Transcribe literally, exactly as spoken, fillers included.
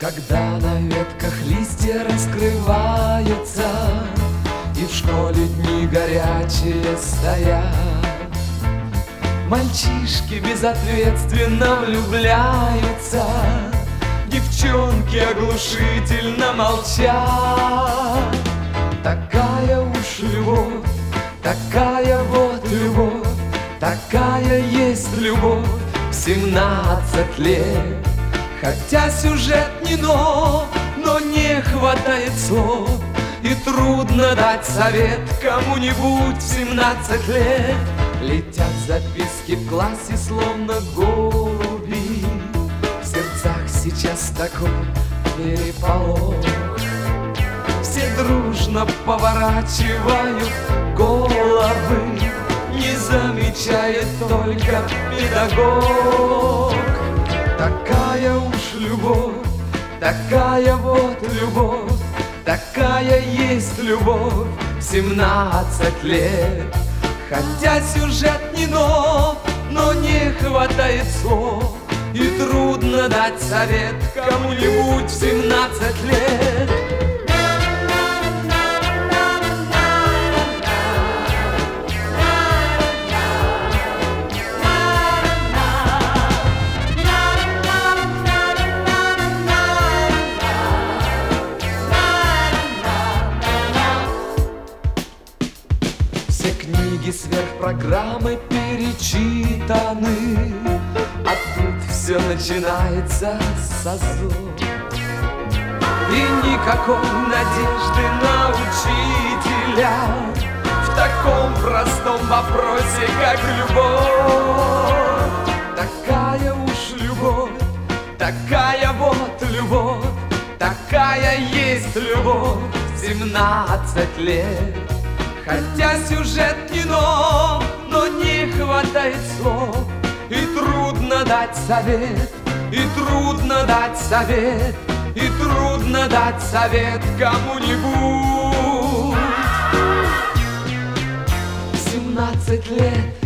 Когда на ветках листья раскрываются и в школе дни горячие стоят, мальчишки безответственно влюбляются, девчонки оглушительно молчат. Такая уж любовь, такая вот любовь, такая есть любовь в семнадцать лет. Хотя сюжет не нов, но не хватает слов, и трудно дать совет кому-нибудь в семнадцать лет. Летят записки в классе, словно голуби, в сердцах сейчас такой переполох. Все дружно поворачивают головы, не замечает только педагог. Такая уж любовь, такая вот любовь, такая есть любовь в семнадцать лет. Хотя сюжет не нов, но не хватает слов, и трудно дать совет кому-нибудь в семнадцать лет. Все книги сверхпрограммы перечитаны, а тут все начинается с азов. И никакой надежды на учителя в таком простом вопросе, как любовь. Такая уж любовь, такая вот любовь, такая есть любовь в семнадцать лет. Хотя сюжет не нов, но не хватает слов, и трудно дать совет, и трудно дать совет, и трудно дать совет кому-нибудь. Семнадцать лет